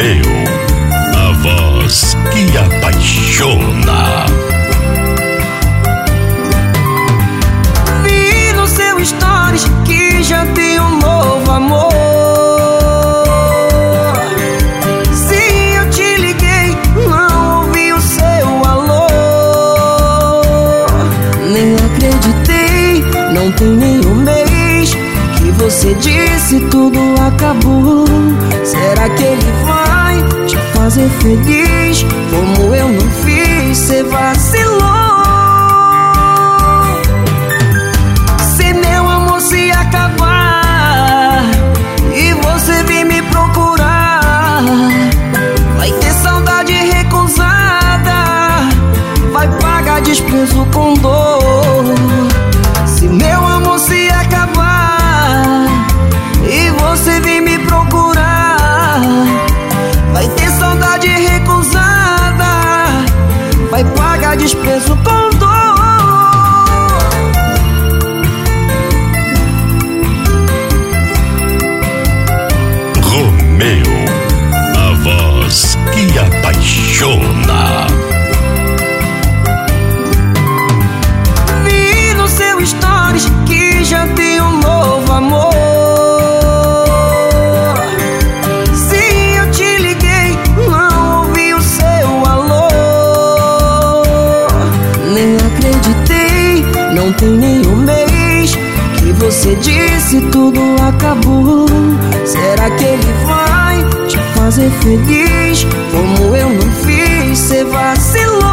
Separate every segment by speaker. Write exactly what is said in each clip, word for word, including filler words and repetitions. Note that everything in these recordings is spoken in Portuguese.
Speaker 1: Romeu, a voz que apaixona.
Speaker 2: Vi no seu stories que já tem um novo amor. Se eu te liguei, não ouvi o seu alô. Nem acreditei, não tem nem um mês que você disse tudo acabou. Será que ele vai te fazer feliz como eu não fiz? Cê vacilou. Se meu amor se acabar e você vir me procurar, vai ter saudade recusada, vai pagar desprezo com dor. Se meu amor se acabar e você vir me procurar, vai ter saudade recusada, vai pagar desprezo com dor.
Speaker 1: Romeu, a voz que apaixona.
Speaker 2: Vi no seu stories que já tem um novo amor. Se eu te liguei, não ouvi o seu alô. Nem acreditei, não tem nem um mês que você disse tudo acabou. Será que ele vai te fazer feliz como eu não fiz? Cê vacilou.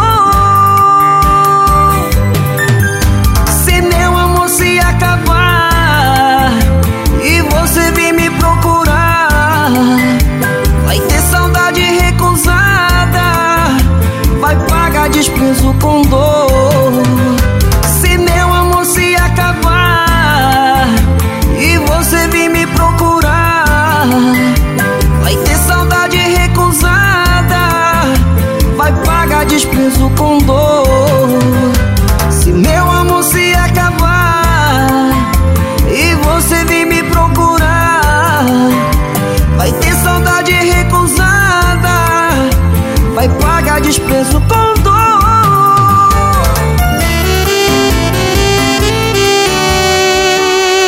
Speaker 2: Se meu amor se acabar e você vir me procurar, vai ter saudade recusada, vai pagar desprezo com dor. Se meu amor se acabar e você vir me procurar, vai ter saudade recusada, vai pagar desprezo com dor. Se meu